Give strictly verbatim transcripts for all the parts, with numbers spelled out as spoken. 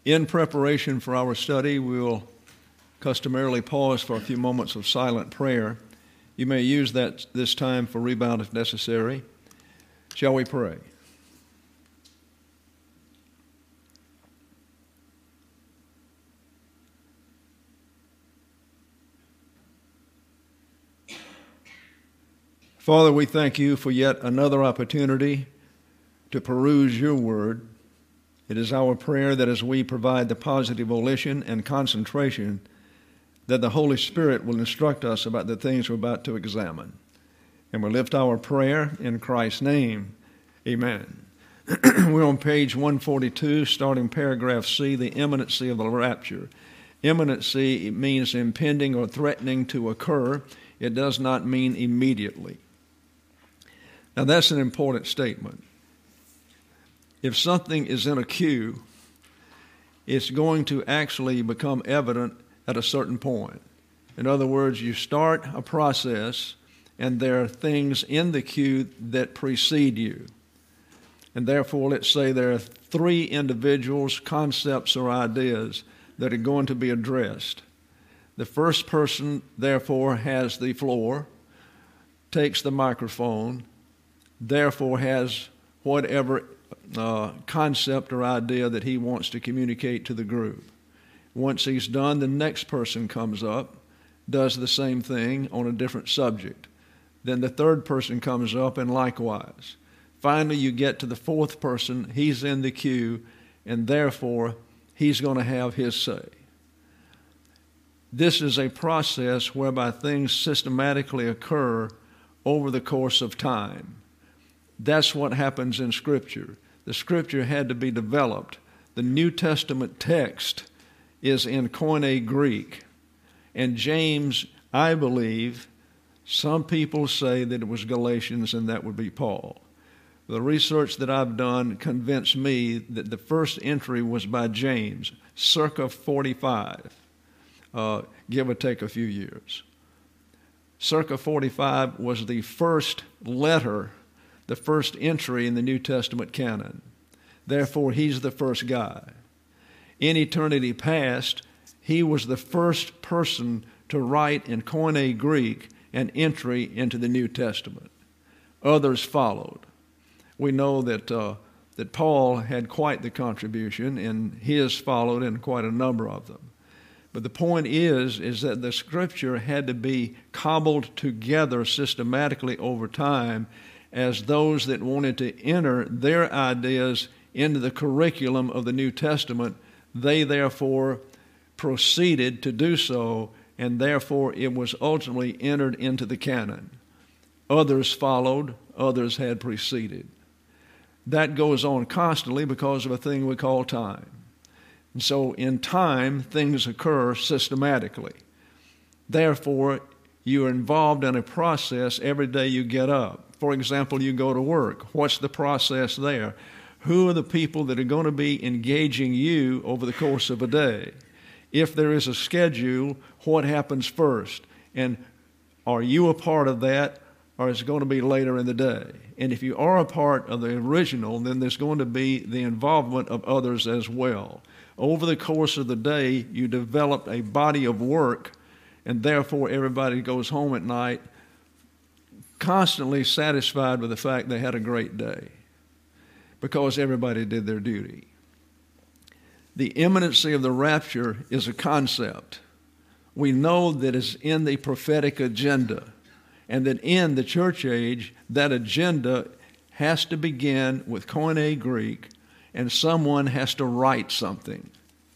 In preparation for our study, we will customarily pause for a few moments of silent prayer. You may use that this time for rebound if necessary. Shall we pray? Father, we thank you for yet another opportunity to peruse your word. It is our prayer that as we provide the positive volition and concentration, that the Holy Spirit will instruct us about the things we're about to examine. And we lift our prayer in Christ's name. Amen. We're on page one forty-two, starting paragraph C, the imminency of the rapture. Imminency means impending or threatening to occur. It does not mean immediately. Now that's an important statement. If something is in a queue, it's going to actually become evident at a certain point. In other words, you start a process and there are things in the queue that precede you. And therefore, let's say there are three individuals, concepts, or ideas that are going to be addressed. The first person, therefore, has the floor, takes the microphone, therefore has whatever uh, concept or idea that he wants to communicate to the group. Once he's done, the next person comes up, does the same thing on a different subject. Then the third person comes up and likewise. Finally, you get to the fourth person. He's in the queue, and therefore he's going to have his say. This is a process whereby things systematically occur over the course of time. That's what happens in Scripture. The Scripture had to be developed. The New Testament text is in Koine Greek. And James, I believe, some people say that it was Galatians and that would be Paul. The research that I've done convinced me that the first entry was by James, circa forty-five, uh, give or take a few years. Circa forty-five was the first letter, the first entry in the New Testament canon. Therefore, he's the first guy. In eternity past, he was the first person to write in Koine Greek an entry into the New Testament. Others followed. We know that uh, that Paul had quite the contribution, and his followed in quite a number of them. But the point is, is that the Scripture had to be cobbled together systematically over time as those that wanted to enter their ideas into the curriculum of the New Testament, they therefore proceeded to do so, and therefore it was ultimately entered into the canon. Others followed, others had preceded. That goes on constantly because of a thing we call time. And so in time, things occur systematically. Therefore, you're involved in a process every day you get up. For example, you go to work. What's the process there? Who are the people that are going to be engaging you over the course of a day? If there is a schedule, what happens first? And are you a part of that, or is it going to be later in the day? And if you are a part of the original, then there's going to be the involvement of others as well. Over the course of the day, you develop a body of work, and therefore everybody goes home at night constantly satisfied with the fact they had a great day because everybody did their duty. The imminency of the rapture is a concept. We know that it's in the prophetic agenda, and that in the church age, that agenda has to begin with Koine Greek, and someone has to write something.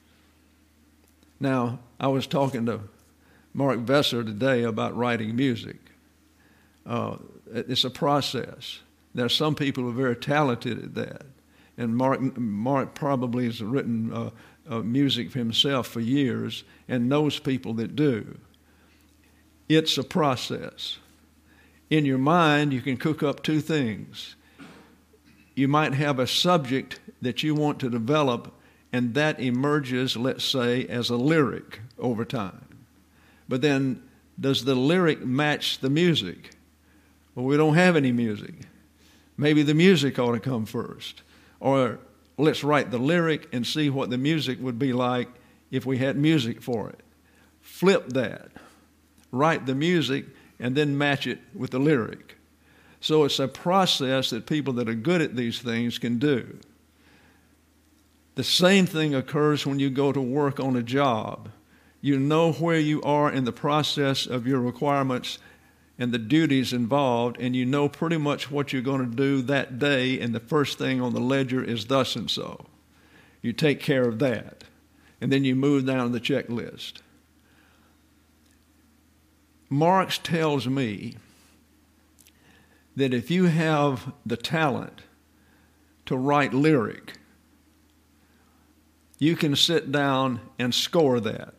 Now, I was talking to Mark Vesser today about writing music. Uh, it's a process. There are some people who are very talented at that. And Mark, Mark probably has written uh, uh, music for himself for years and knows people that do. It's a process. In your mind, you can cook up two things. You might have a subject that you want to develop, and that emerges, let's say, as a lyric over time. But then, does the lyric match the music? Well, we don't have any music. Maybe the music ought to come first. Or let's write the lyric and see what the music would be like if we had music for it. Flip that. Write the music and then match it with the lyric. So it's a process that people that are good at these things can do. The same thing occurs when you go to work on a job. You know where you are in the process of your requirements and the duties involved, and you know pretty much what you're going to do that day, and the first thing on the ledger is thus and so. You take care of that, and then you move down the checklist. Marx tells me that if you have the talent to write lyric, you can sit down and score that.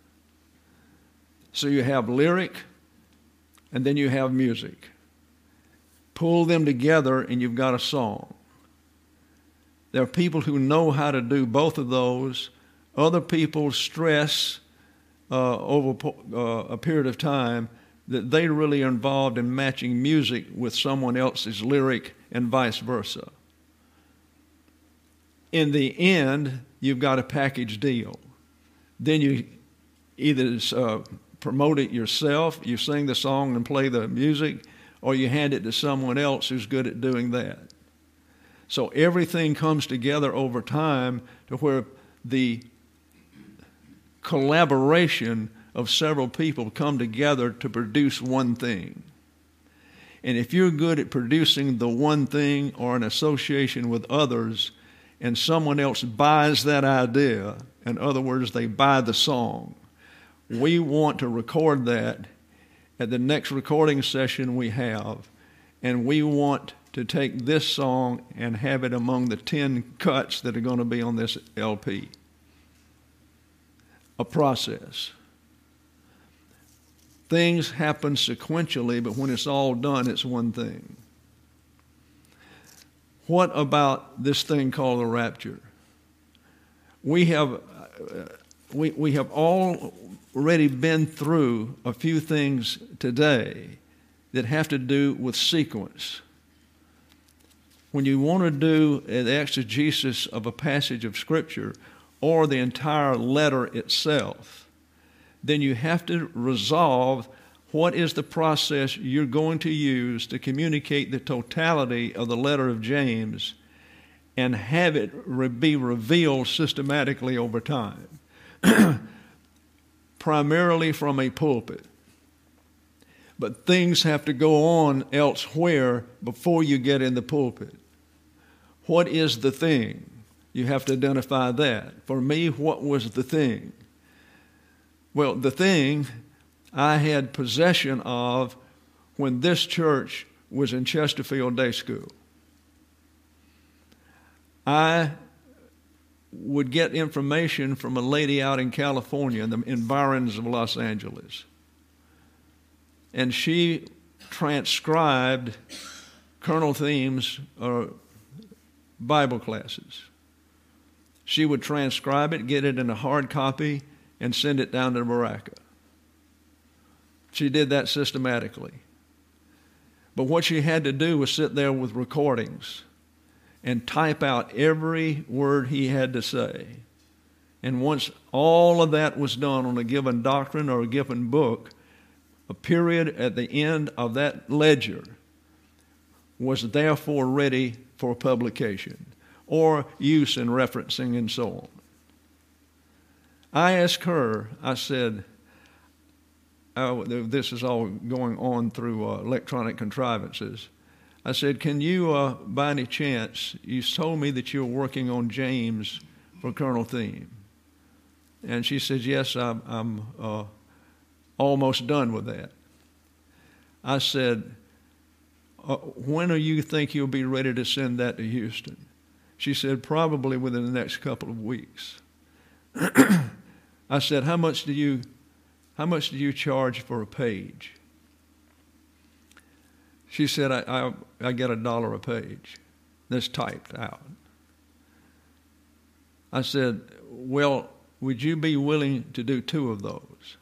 So you have lyric, and then you have music. Pull them together, and you've got a song. There are people who know how to do both of those. Other people stress uh, over uh, a period of time that they really are involved in matching music with someone else's lyric and vice versa. In the end, you've got a package deal. Then you either uh, promote it yourself, you sing the song and play the music, or you hand it to someone else who's good at doing that. So everything comes together over time to where the collaboration of several people come together to produce one thing. And if you're good at producing the one thing or an association with others, and someone else buys that idea, in other words, they buy the song, we want to record that at the next recording session we have, and we want to take this song and have it among the ten cuts that are going to be on this L P. A process. Things happen sequentially, but when it's all done, it's one thing. What about this thing called the rapture? We have, uh, we, we have already been through a few things today that have to do with sequence. When you want to do an exegesis of a passage of Scripture or the entire letter itself, then you have to resolve what is the process you're going to use to communicate the totality of the letter of James and have it re- be revealed systematically over time, primarily from a pulpit. But things have to go on elsewhere before you get in the pulpit. What is the thing? You have to identify that. For me, what was the thing? Well, the thing I had possession of when this church was in Chesterfield Day School. I would get information from a lady out in California, in the environs of Los Angeles. And she transcribed Colonel Thiem's uh, Bible classes. She would transcribe it, get it in a hard copy, and send it down to Baraka. She did that systematically. But what she had to do was sit there with recordings and type out every word he had to say. And once all of that was done on a given doctrine or a given book, a period at the end of that ledger was therefore ready for publication or use in referencing and so on. I asked her, I said, oh, this is all going on through uh, electronic contrivances. I said, can you, uh, by any chance, you told me that you were working on James for Colonel Thiem. And she said, yes, I'm, I'm uh, almost done with that. I said, uh, when do you think you'll be ready to send that to Houston? She said, probably within the next couple of weeks. I said, how much do you, how much do you charge for a page? She said, I, I, I get a dollar a page. That's typed out. I said, well, would you be willing to do two of those?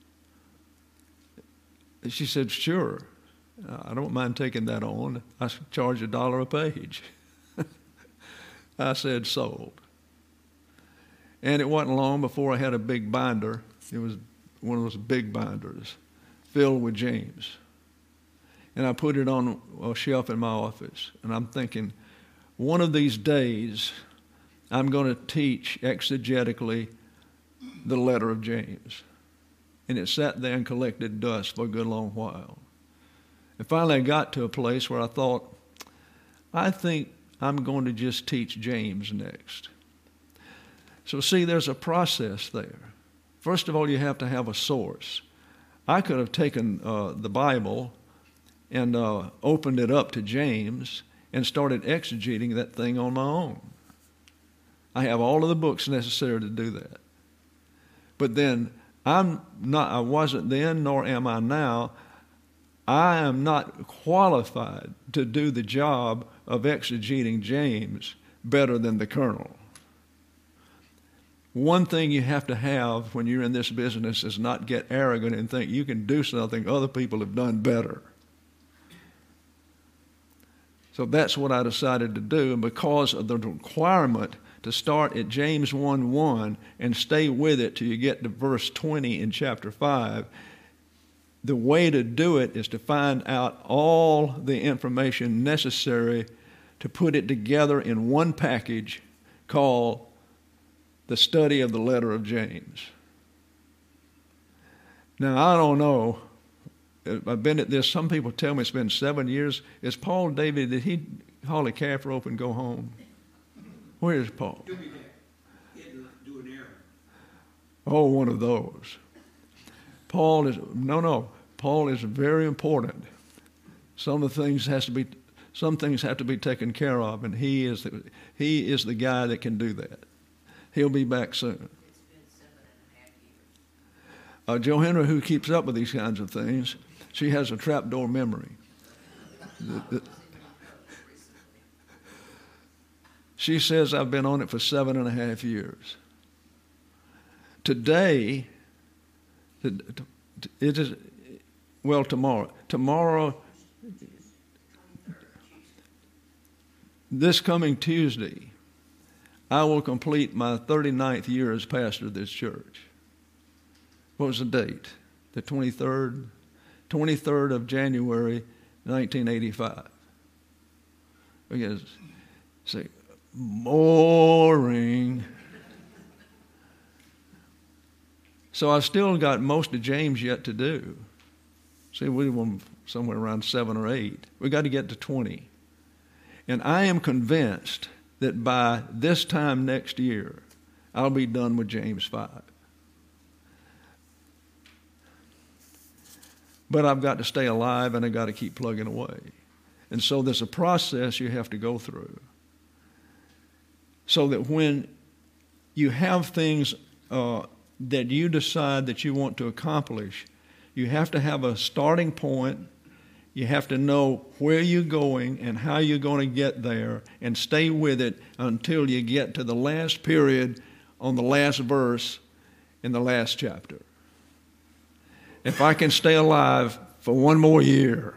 She said, sure. I don't mind taking that on. I charge a dollar a page. I said, sold. And it wasn't long before I had a big binder. It was one of those big binders filled with James. And I put it on a shelf in my office. And I'm thinking, one of these days, I'm going to teach exegetically the letter of James. And it sat there and collected dust for a good long while. And finally I got to a place where I thought, I think I'm going to just teach James next. So see, there's a process there. First of all, you have to have a source. I could have taken uh, the Bible and uh, opened it up to James and started exegeting that thing on my own. I have all of the books necessary to do that. But then I'm not, I wasn't then, nor am I now. I am not qualified to do the job of exegeting James better than the colonel. One thing you have to have when you're in this business is not get arrogant and think you can do something other people have done better. So that's what I decided to do, and because of the requirement to start at James one one and stay with it till you get to verse twenty in chapter five, the way to do it is to find out all the information necessary to put it together in one package called the study of the letter of James. Now, I don't know. I've been at this. Some people tell me it's been seven years. Is Paul David, did he haul a calf rope and go home? Where is Paul? Do an errand. Oh, one of those. Paul is, no, no. Paul is very important. Some of the things has to be, some things have to be taken care of, and he is the, he is the guy that can do that. He'll be back soon. It's been seven and a half years. Uh, Joe Henry, who keeps up with these kinds of things, she has a trapdoor memory. The, the, she says, I've been on it for seven and a half years. Today, it is, well, tomorrow. Tomorrow, this coming Tuesday, I will complete my thirty-ninth year as pastor of this church. What was the date? The twenty-third? twenty-third of January, nineteen eighty-five. Because, say, boring. So I've still got most of James yet to do. See, we were somewhere around seven or eight. We've got to get to twenty. And I am convinced that by this time next year, I'll be done with James five. But I've got to stay alive and I've got to keep plugging away. And so there's a process you have to go through. So that when you have things uh, that you decide that you want to accomplish, you have to have a starting point. You have to know where you're going and how you're going to get there and stay with it until you get to the last period on the last verse in the last chapter. If I can stay alive for one more year,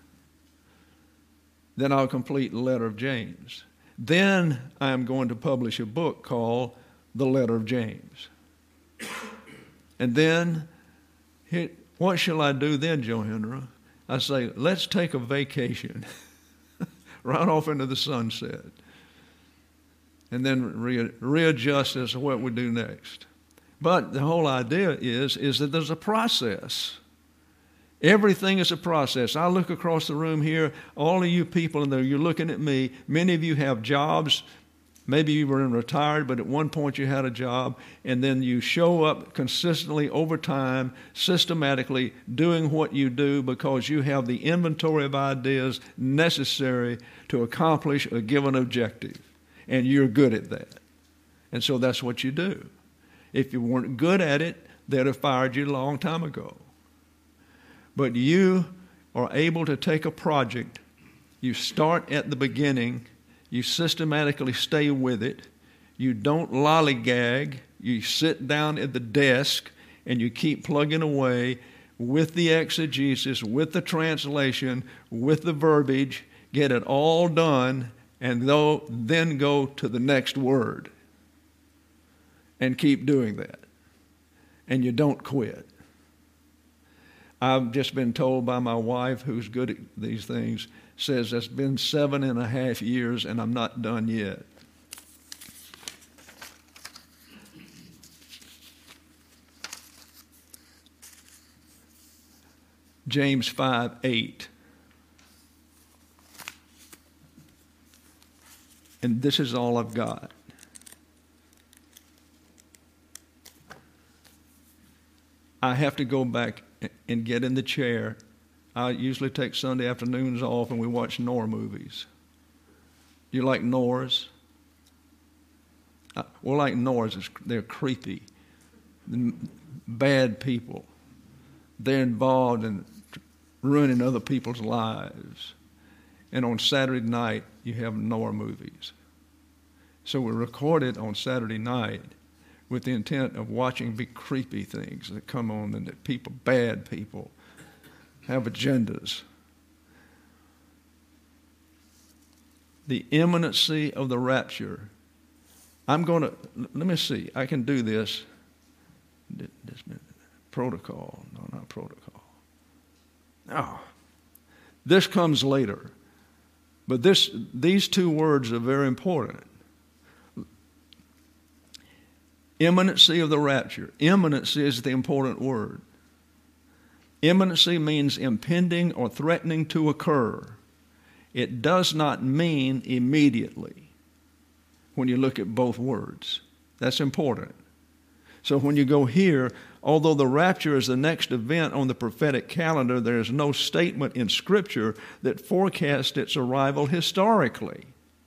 then I'll complete the letter of James. Then I am going to publish a book called The Letter of James. And then, what shall I do then, Joe Henry? I say, let's take a vacation, right off into the sunset, and then re- readjust as to what we do next. But the whole idea is, is that there's a process. Everything is a process. I look across the room here, all of you people in there, you're looking at me. Many of you have jobs. Maybe you were retired, but at one point you had a job, and then you show up consistently over time, systematically doing what you do because you have the inventory of ideas necessary to accomplish a given objective, and you're good at that. And so that's what you do. If you weren't good at it, they'd have fired you a long time ago. But you are able to take a project, you start at the beginning, you systematically stay with it. You don't lollygag. You sit down at the desk and you keep plugging away with the exegesis, with the translation, with the verbiage. Get it all done and though, then go to the next word and keep doing that. And you don't quit. I've just been told by my wife, who's good at these things, says it's been seven and a half years and I'm not done yet. James five eight. And this is all I've got. I have to go back and get in the chair. I usually take Sunday afternoons off and we watch Noir movies. You like Noirs? Well, like Noirs, they're creepy, bad people. They're involved in ruining other people's lives. And on Saturday night, you have Noir movies. So we record it on Saturday night with the intent of watching big creepy things that come on and that people, bad people, have agendas. The imminency of the rapture. I'm going to, let me see, I can do this. This protocol, no, not protocol. No, this comes later. But this, these two words are very important. Imminency of the rapture. Imminency is the important word. Imminency means impending or threatening to occur. It does not mean immediately when you look at both words. That's important. So when you go here, although the rapture is the next event on the prophetic calendar, there is no statement in Scripture that forecasts its arrival historically.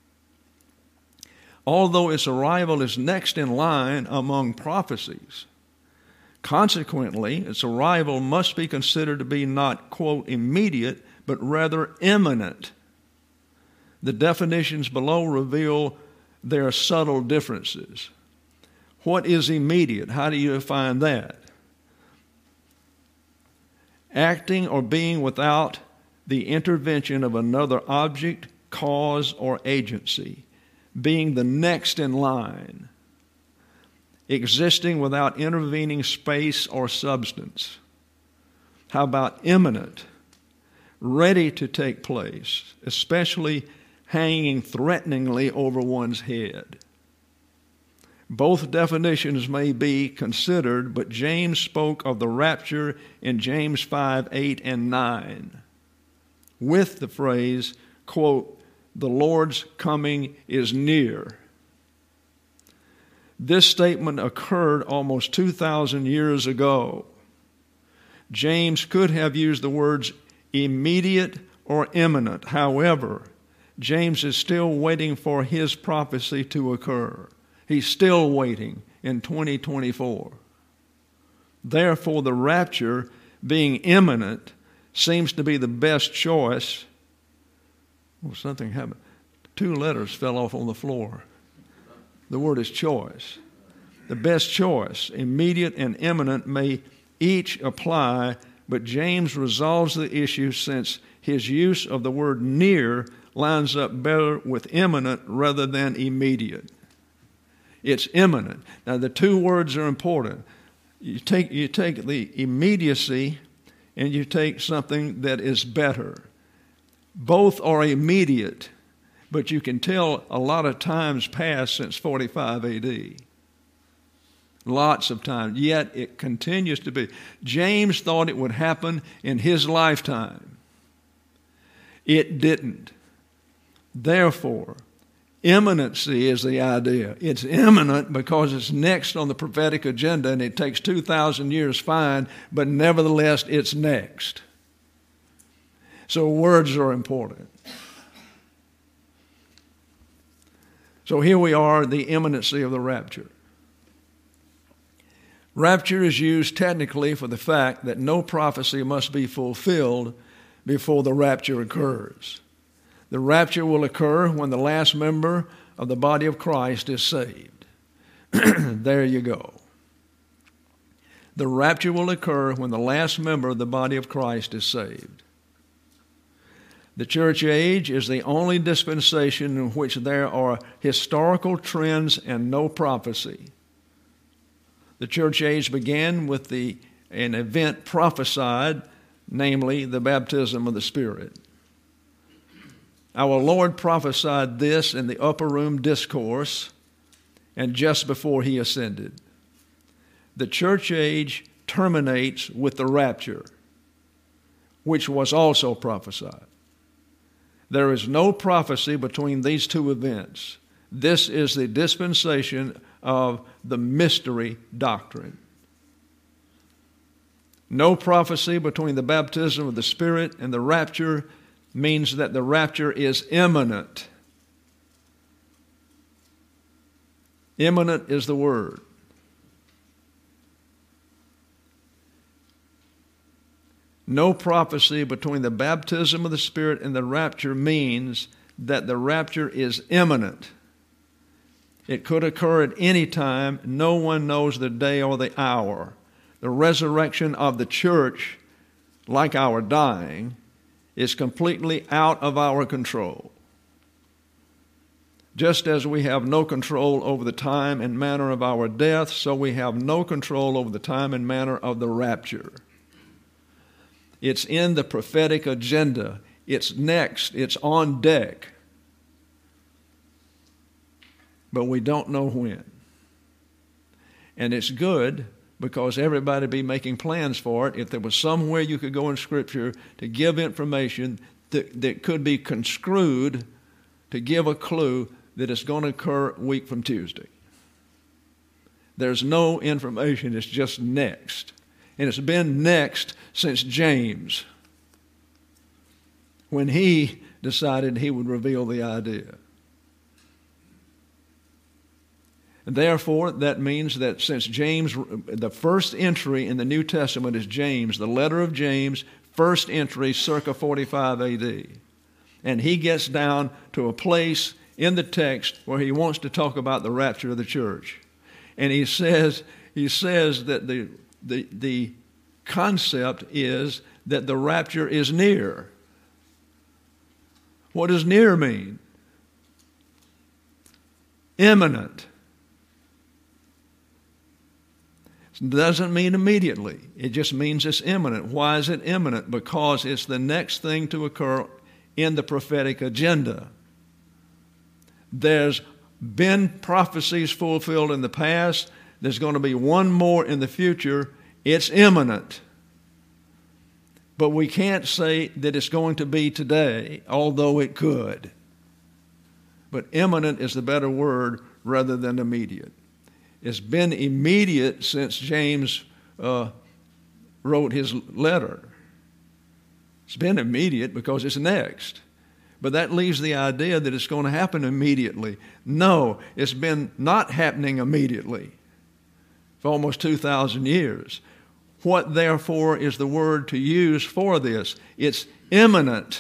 Although its arrival is next in line among prophecies. Consequently, its arrival must be considered to be not, quote, immediate, but rather imminent. The definitions below reveal their subtle differences. What is immediate? How do you define that? Acting or being without the intervention of another object, cause, or agency. Being the next in line. Existing without intervening space or substance. How about imminent? Ready to take place, especially hanging threateningly over one's head. Both definitions may be considered, but James spoke of the rapture in James five, eight, and nine with the phrase, quote, the Lord's coming is near. This statement occurred almost two thousand years ago. James could have used the words immediate or imminent. However, James is still waiting for his prophecy to occur. He's still waiting in twenty twenty-four. Therefore, the rapture, being imminent, seems to be the best choice. Well, something happened. Two letters fell off on the floor. The word is choice. The best choice, immediate and imminent, may each apply, but James resolves the issue since his use of the word near lines up better with imminent rather than immediate. It's imminent. Now, the two words are important. You take, you take the immediacy and you take something that is better. Both are immediate, but you can tell a lot of times passed since forty-five A D. Lots of time, yet it continues to be. James thought it would happen in his lifetime. It didn't. Therefore, imminency is the idea. It's imminent because it's next on the prophetic agenda and it takes two thousand years, fine, but nevertheless it's next. So words are important. So here we are, the imminency of the rapture. Rapture is used technically for the fact that no prophecy must be fulfilled before the rapture occurs. The rapture will occur when the last member of the body of Christ is saved. There you go. The rapture will occur when the last member of the body of Christ is saved. The church age is the only dispensation in which there are historical trends and no prophecy. The church age began with the, an event prophesied, namely the baptism of the Spirit. Our Lord prophesied this in the upper room discourse and just before he ascended. The church age terminates with the rapture, which was also prophesied. There is no prophecy between these two events. This is the dispensation of the mystery doctrine. No prophecy between the baptism of the Spirit and the rapture means that the rapture is imminent. Imminent is the word. No prophecy between the baptism of the Spirit and the rapture means that the rapture is imminent. It could occur at any time. No one knows the day or the hour. The resurrection of the church, like our dying, is completely out of our control. Just as we have no control over the time and manner of our death, so we have no control over the time and manner of the rapture. It's in the prophetic agenda. It's next. It's on deck. But we don't know when. And it's good because everybody be making plans for it. If there was somewhere you could go in Scripture to give information that, that could be construed to give a clue that it's going to occur a week from Tuesday. There's no information. It's just next. And it's been next since James, when he decided he would reveal the idea. And therefore, that means that since James, the first entry in the New Testament is James, the letter of James, first entry circa forty-five A D. And he gets down to a place in the text where he wants to talk about the rapture of the church. And he says, he says that the The, the concept is that the rapture is near. What does near mean? Imminent. It doesn't mean immediately. It just means it's imminent. Why is it imminent? Because it's the next thing to occur in the prophetic agenda. There's been prophecies fulfilled in the past. There's going to be one more in the future. It's imminent. But we can't say that it's going to be today, although it could. But imminent is the better word rather than immediate. It's been immediate since James uh, wrote his letter. It's been immediate because it's next. But that leaves the idea that it's going to happen immediately. No, it's been not happening immediately for almost two thousand years. What, therefore, is the word to use for this? It's imminent.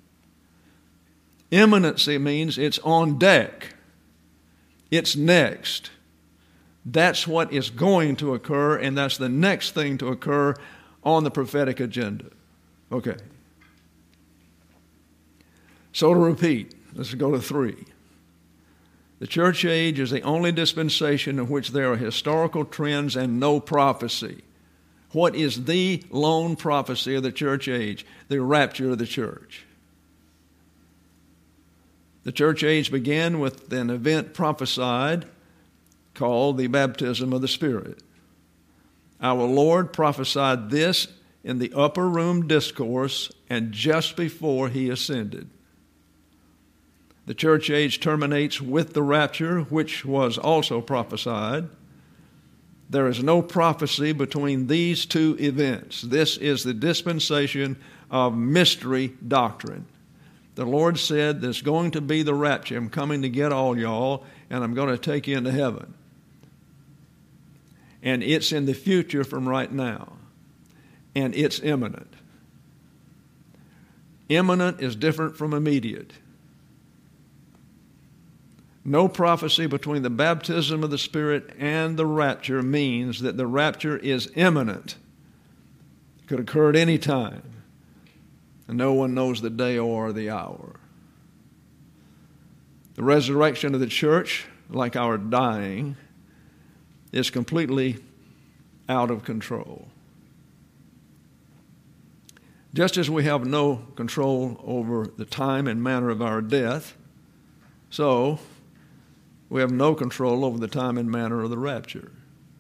Imminency means it's on deck. It's next. That's what is going to occur, and that's the next thing to occur on the prophetic agenda. Okay. So to repeat, let's go to three. The church age is the only dispensation in which there are historical trends and no prophecy. What is the lone prophecy of the church age? The rapture of the church. The church age began with an event prophesied called the baptism of the Spirit. Our Lord prophesied this in the upper room discourse and just before he ascended. The church age terminates with the rapture, which was also prophesied. There is no prophecy between these two events. This is the dispensation of mystery doctrine. The Lord said there's going to be the rapture. I'm coming to get all y'all, and I'm going to take you into heaven. And it's in the future from right now. And it's imminent. Imminent is different from immediate. No prophecy between the baptism of the Spirit and the rapture means that the rapture is imminent. It could occur at any time. and no one knows the day or the hour. The resurrection of the church, like our dying, is completely out of control. Just as we have no control over the time and manner of our death, so we have no control over the time and manner of the rapture.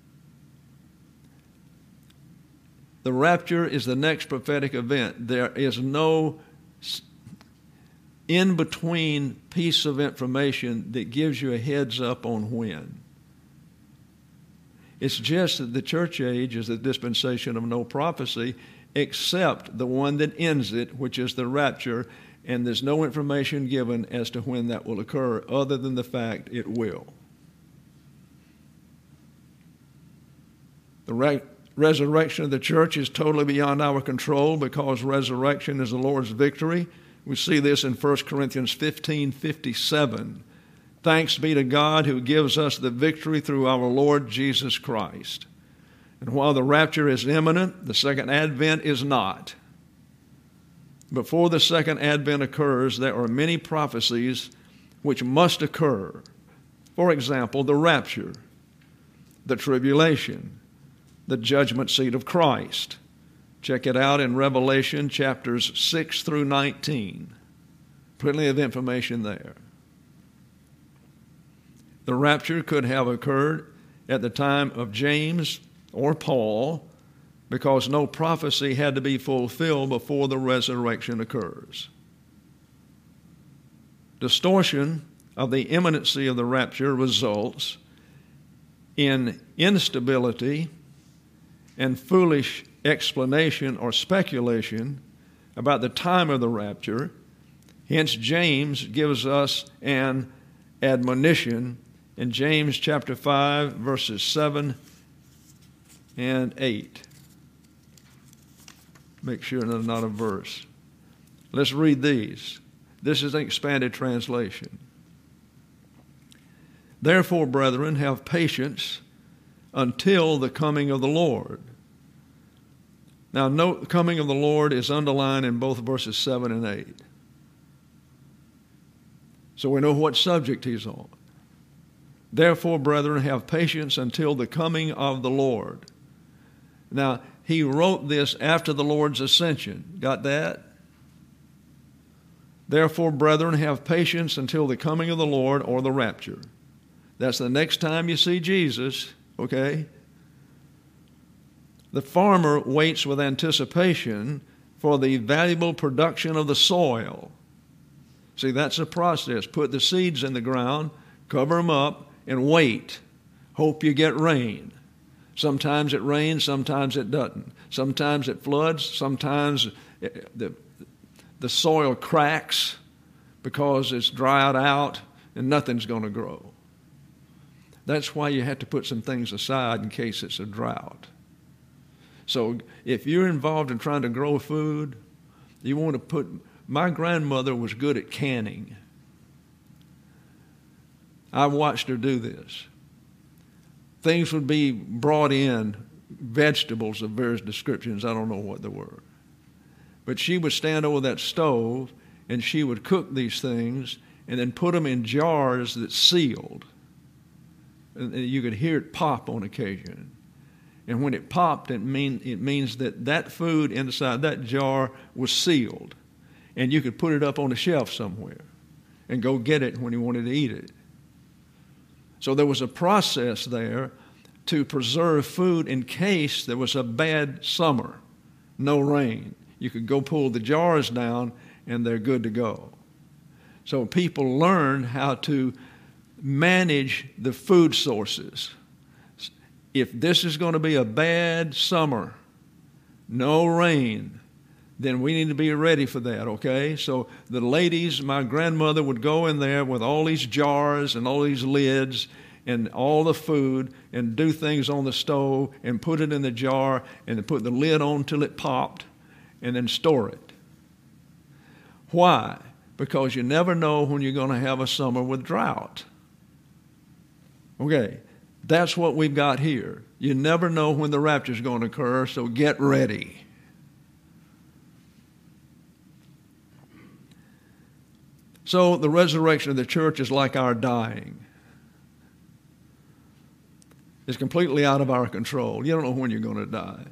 The rapture is the next prophetic event. There is no in-between piece of information that gives you a heads up on when. It's just that the church age is the dispensation of no prophecy except the one that ends it, which is the rapture, and there's no information given as to when that will occur other than the fact it will. The re- resurrection of the church is totally beyond our control because resurrection is the Lord's victory. We see this in First Corinthians fifteen fifty-seven. Thanks be to God who gives us the victory through our Lord Jesus Christ. And while the rapture is imminent, the second advent is not. Before the second advent occurs, there are many prophecies which must occur. For example, the rapture, the tribulation, the judgment seat of Christ. Check it out in Revelation chapters six through nineteen. Plenty of information there. The rapture could have occurred at the time of James or Paul because no prophecy had to be fulfilled before the resurrection occurs. Distortion of the imminency of the rapture results in instability and foolish explanation or speculation about the time of the rapture. Hence, James gives us an admonition in James chapter five, verses seven and eight. Make sure there's not a verse. Let's read these. This is an expanded translation. Therefore, brethren, have patience until the coming of the Lord. Now, note, the coming of the Lord is underlined in both verses seven and eight. So we know what subject he's on. Therefore, brethren, have patience until the coming of the Lord. Now, he wrote this after the Lord's ascension. Got that? Therefore, brethren, have patience until the coming of the Lord, or the rapture. That's the next time you see Jesus, okay? The farmer waits with anticipation for the valuable production of the soil. See, that's a process. Put the seeds in the ground, cover them up, and wait. Hope you get rain. Sometimes it rains, sometimes it doesn't. Sometimes it floods, sometimes it, the, the soil cracks because it's dried out and nothing's going to grow. That's why you have to put some things aside in case it's a drought. So if you're involved in trying to grow food, you want to put... My grandmother was good at canning. I watched her do this. Things would be brought in, vegetables of various descriptions. I don't know what they were. But she would stand over that stove and she would cook these things and then put them in jars that sealed. And you could hear it pop on occasion. And when it popped, it, mean, it means that that food inside that jar was sealed. And you could put it up on a shelf somewhere and go get it when you wanted to eat it. So there was a process there to preserve food in case there was a bad summer, no rain. You could go pull the jars down and they're good to go. So people learned how to manage the food sources. If this is going to be a bad summer, no rain, then we need to be ready for that, okay? So the ladies, my grandmother would go in there with all these jars and all these lids and all the food and do things on the stove and put it in the jar and then put the lid on till it popped and then store it. Why? Because you never know when you're going to have a summer with drought. Okay, that's what we've got here. You never know when the rapture is going to occur, so get ready. So the resurrection of the church is like our dying. It's completely out of our control. You don't know when you're going to die.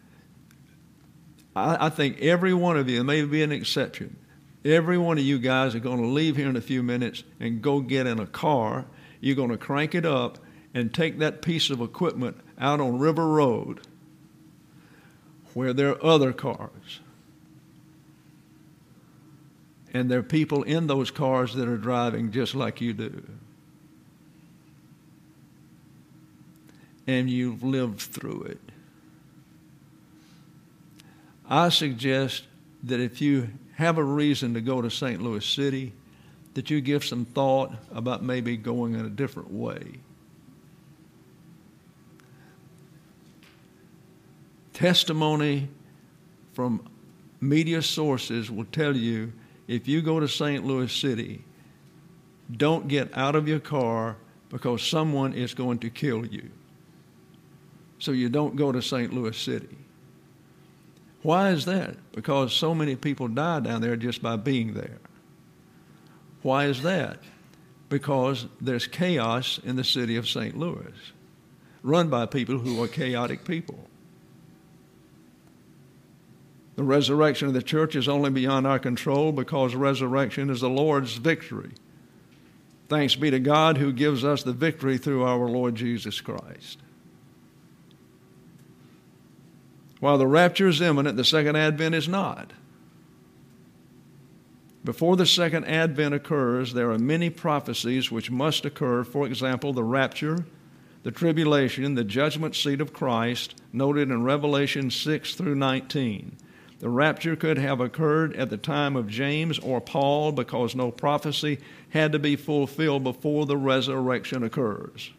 I, I think every one of you, there may be an exception, every one of you guys are going to leave here in a few minutes and go get in a car. You're going to crank it up and take that piece of equipment out on River Road where there are other cars. And there are people in those cars that are driving just like you do. And you've lived through it. I suggest that if you have a reason to go to Saint Louis City, that you give some thought about maybe going in a different way. Testimony from media sources will tell you, if you go to Saint Louis City, don't get out of your car because someone is going to kill you. So you don't go to Saint Louis City. Why is that? Because so many people die down there just by being there. Why is that? Because there's chaos in the city of Saint Louis, run by people who are chaotic people. The resurrection of the church is only beyond our control because resurrection is the Lord's victory. Thanks be to God who gives us the victory through our Lord Jesus Christ. While the rapture is imminent, the second advent is not. Before the second advent occurs, there are many prophecies which must occur. For example, the rapture, the tribulation, the judgment seat of Christ, noted in Revelation six through nineteen. The rapture could have occurred at the time of James or Paul because no prophecy had to be fulfilled before the resurrection occurs.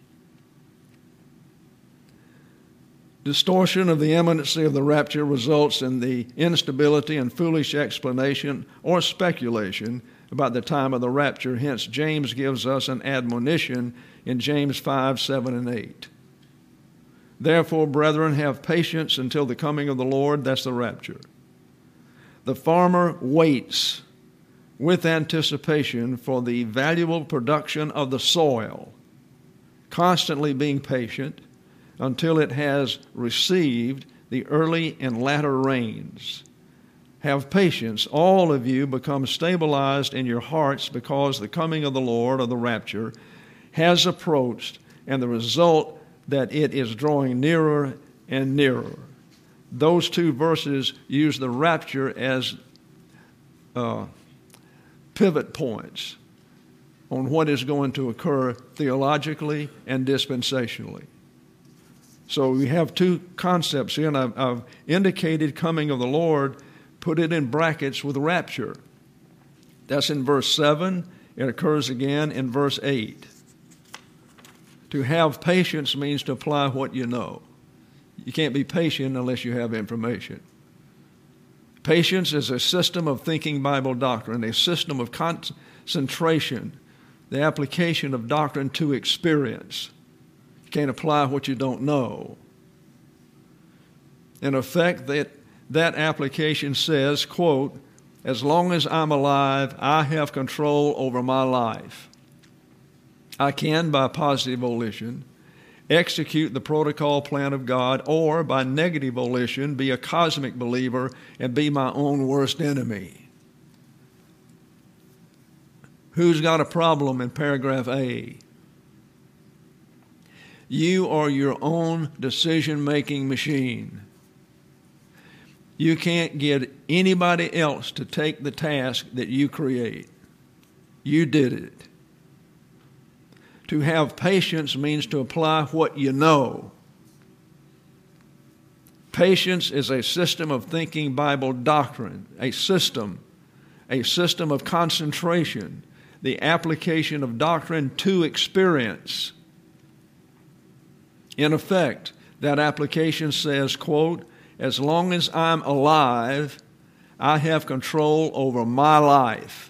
Distortion of the imminency of the rapture results in the instability and foolish explanation or speculation about the time of the rapture. Hence, James gives us an admonition in James five, seven, and eight. Therefore, brethren, have patience until the coming of the Lord. That's the rapture. The farmer waits with anticipation for the valuable production of the soil, constantly being patient until it has received the early and latter rains. Have patience, all of you, become stabilized in your hearts because the coming of the Lord, or the rapture, has approached, and the result that it is drawing nearer and nearer. Those two verses use the rapture as uh, pivot points on what is going to occur theologically and dispensationally. So we have two concepts here, and I've, I've indicated coming of the Lord, put it in brackets with rapture. That's in verse seven. It occurs again in verse eight. To have patience means to apply what you know. You can't be patient unless you have information. Patience is a system of thinking Bible doctrine, a system of concentration, the application of doctrine to experience. You can't apply what you don't know. In effect, that, that application says, quote, as long as I'm alive, I have control over my life. I can, by positive volition, execute the protocol plan of God, or by negative volition, be a cosmic believer and be my own worst enemy. Who's got a problem in paragraph A? You are your own decision-making machine. You can't get anybody else to take the task that you create. You did it. To have patience means to apply what you know. Patience is a system of thinking Bible doctrine, a system, a system of concentration, the application of doctrine to experience. In effect, that application says, quote, as long as I'm alive, I have control over my life.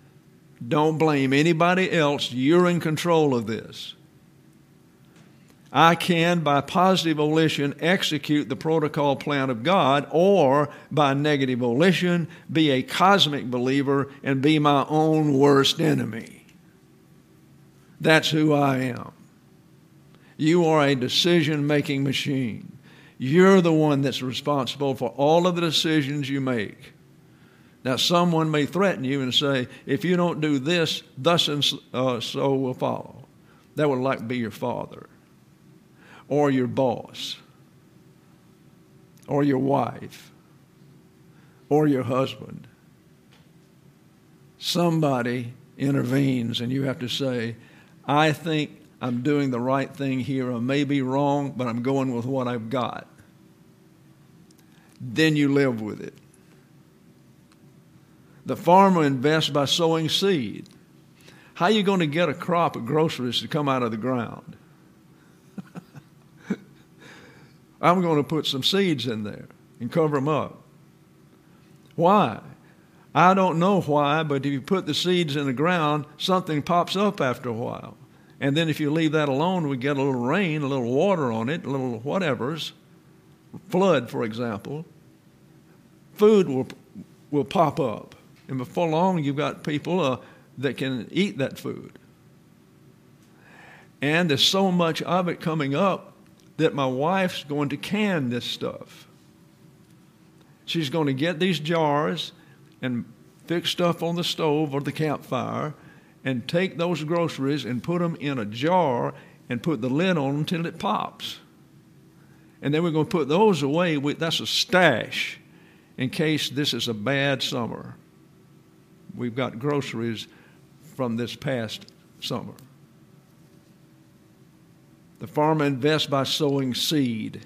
Don't blame anybody else. You're in control of this. I can, by positive volition, execute the protocol plan of God, or by negative volition, be a cosmic believer and be my own worst enemy. That's who I am. You are a decision-making machine. You're the one that's responsible for all of the decisions you make. Now, someone may threaten you and say, if you don't do this, thus and uh, so will follow. That would like be your father, or your boss, or your wife, or your husband. Somebody intervenes and you have to say, I think I'm doing the right thing here. I may be wrong, but I'm going with what I've got. Then you live with it. The farmer invests by sowing seed. How are you going to get a crop of groceries to come out of the ground? I'm going to put some seeds in there and cover them up. Why? I don't know why, but if you put the seeds in the ground, something pops up after a while. And then if you leave that alone, we get a little rain, a little water on it, a little whatevers, flood, for example. Food will will pop up. And before long, you've got people uh, that can eat that food. And there's so much of it coming up that my wife's going to can this stuff. She's going to get these jars and fix stuff on the stove or the campfire and take those groceries and put them in a jar and put the lid on them until it pops. And then we're going to put those away. That's a stash in case this is a bad summer. We've got groceries from this past summer. The farmer invests by sowing seed.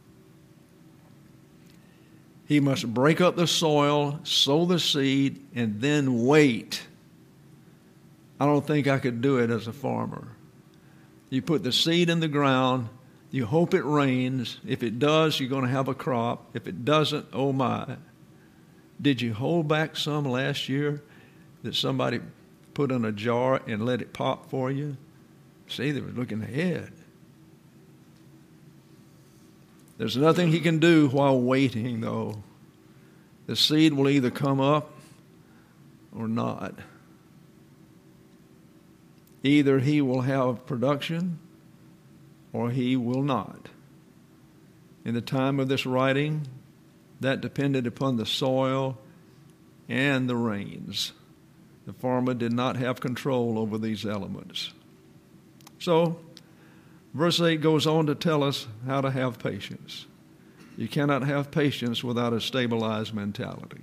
He must break up the soil, sow the seed, and then wait. I don't think I could do it as a farmer. You put the seed in the ground, you hope it rains. If it does, you're going to have a crop. If it doesn't, oh my. Did you hold back some last year that somebody put in a jar and let it pop for you? See, they were looking ahead. There's nothing he can do while waiting, though. The seed will either come up or not. Either he will have production or he will not. In the time of this writing, that depended upon the soil and the rains. The farmer did not have control over these elements. So, verse eight goes on to tell us how to have patience. You cannot have patience without a stabilized mentality.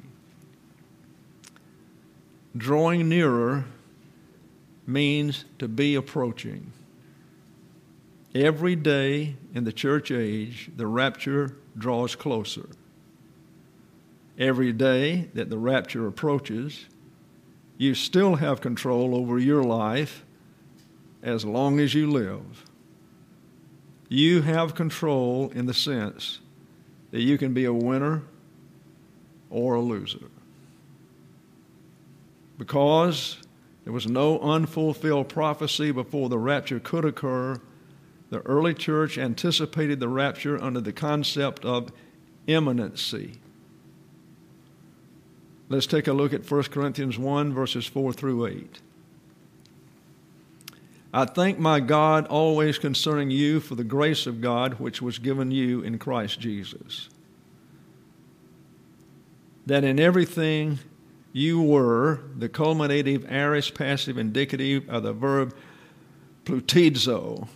Drawing nearer means to be approaching. Every day in the church age, the rapture draws closer. Every day that the rapture approaches, you still have control over your life as long as you live. You have control in the sense that you can be a winner or a loser. Because there was no unfulfilled prophecy before the rapture could occur, the early church anticipated the rapture under the concept of imminency. Let's take a look at First Corinthians one, verses four through eight. I thank my God always concerning you for the grace of God which was given you in Christ Jesus, that in everything you were, the culminative, aorist, passive, indicative of the verb plutizo,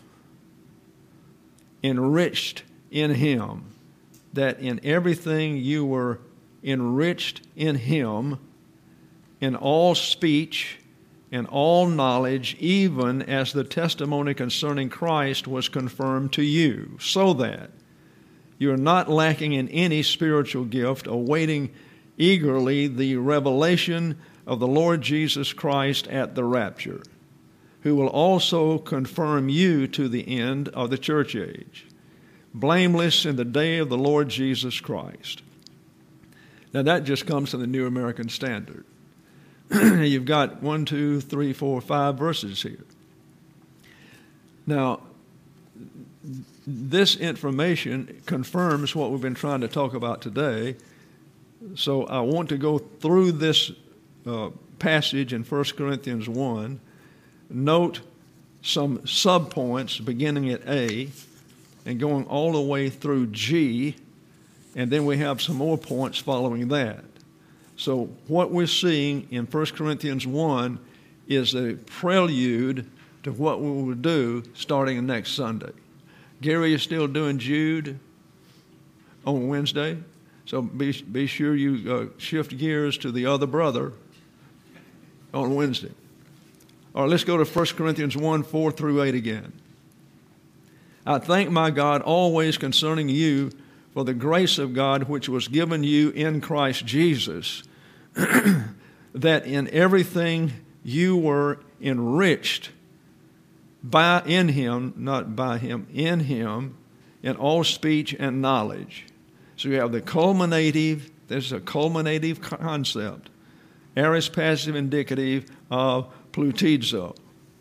enriched in him, that in everything you were enriched in him, in all speech and all knowledge, even as the testimony concerning Christ was confirmed to you, so that you are not lacking in any spiritual gift, awaiting eagerly the revelation of the Lord Jesus Christ at the rapture, who will also confirm you to the end of the church age, blameless in the day of the Lord Jesus Christ. Now that just comes from the New American Standard. You've got one, two, three, four, five verses here. Now, this information confirms what we've been trying to talk about today. So I want to go through this uh, passage in First Corinthians one, note some subpoints beginning at A and going all the way through G, and then we have some more points following that. So what we're seeing in First Corinthians one is a prelude to what we will do starting next Sunday. Gary is still doing Jude on Wednesday, so be, be sure you uh, shift gears to the other brother on Wednesday. All right, let's go to First Corinthians one, four through eight again. I thank my God always concerning you for the grace of God which was given you in Christ Jesus, that in everything you were enriched by in him, not by him, in him, in all speech and knowledge. So you have the culminative, this is a culminative concept, aorist passive indicative of plutizo.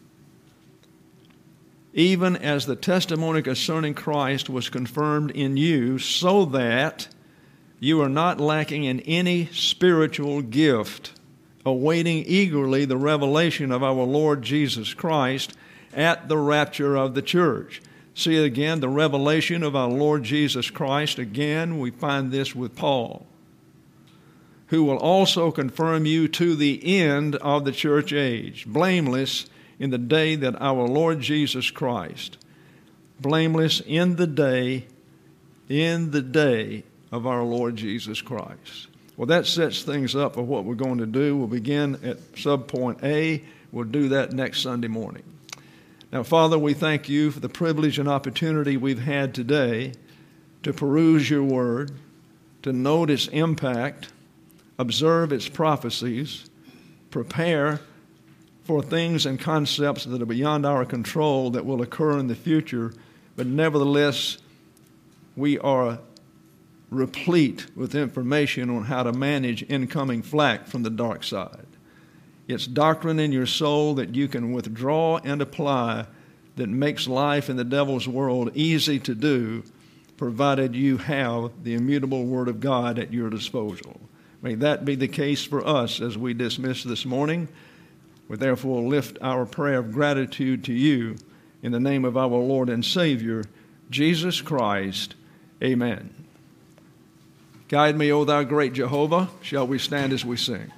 Even as the testimony concerning Christ was confirmed in you, so that you are not lacking in any spiritual gift, awaiting eagerly the revelation of our Lord Jesus Christ at the rapture of the church. See again, the revelation of our Lord Jesus Christ. Again, we find this with Paul, who will also confirm you to the end of the church age, blameless in the day that our Lord Jesus Christ, blameless in the day, in the day of our Lord Jesus Christ. Well, that sets things up for what we're going to do. We'll begin at subpoint A. We'll do that next Sunday morning. Now, Father, we thank you for the privilege and opportunity we've had today to peruse your word, to note its impact, observe its prophecies, prepare for things and concepts that are beyond our control that will occur in the future, but nevertheless, we are replete with information on how to manage incoming flack from the dark side. It's doctrine in your soul that you can withdraw and apply that makes life in the devil's world easy to do, provided you have the immutable Word of God at your disposal. May that be the case for us as we dismiss this morning. We therefore lift our prayer of gratitude to you in the name of our Lord and Savior, Jesus Christ. Amen. Guide me, O thou great Jehovah. Shall we stand as we sing?